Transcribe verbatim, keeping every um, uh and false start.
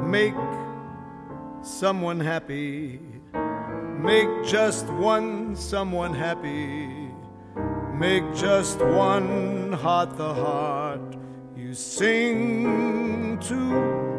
make someone happy. Make just one someone happy. Make just one heart the heart you sing to.